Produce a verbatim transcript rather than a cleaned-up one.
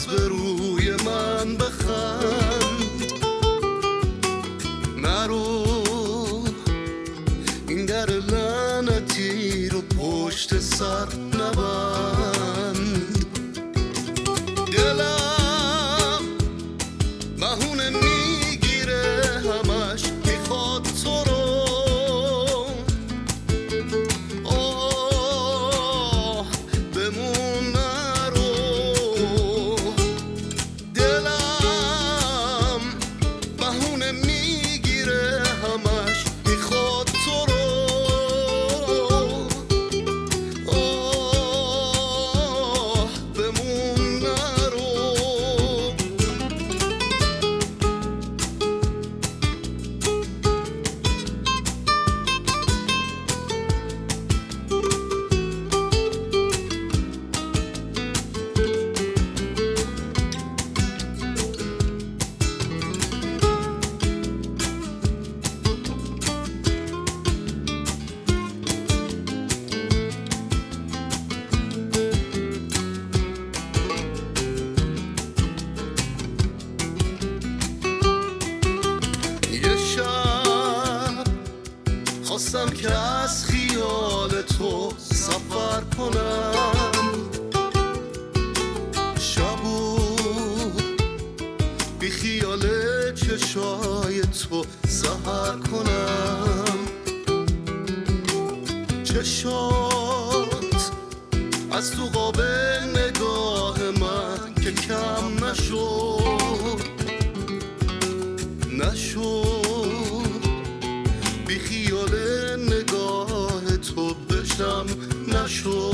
به روی من بخند، نرو این در لعنتی رو پشت سر نبند. دلم بهونه میگیره همش میخواد تو رو، آه بمون نرو. دلم بهونه میگیره همش میخواد تو رو، آه بمون نرو. یه شب خواستم که از خیال تو سفر کنم، شبو بی خیال چشای تو سحر کنم. چشات از تو قابل نگاه من که کم نشد نشد، بی خیال نگاه تو بشم نشد.